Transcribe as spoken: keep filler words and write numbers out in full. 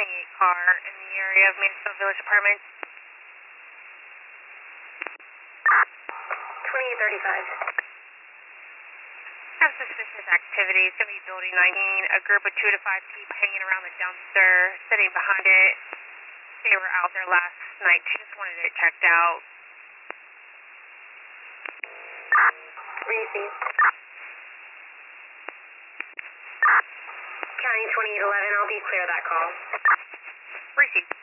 twenty-eight car in the area of Mansfield Village Apartments. twenty-eight thirty-five. Have suspicious activity. It's going to be building nineteen. A group of two to five people hanging around the dumpster, sitting behind it. They were out there last night. She just wanted it checked out. Receive. County twenty-eight eleven, I'll be clear that call. Receive.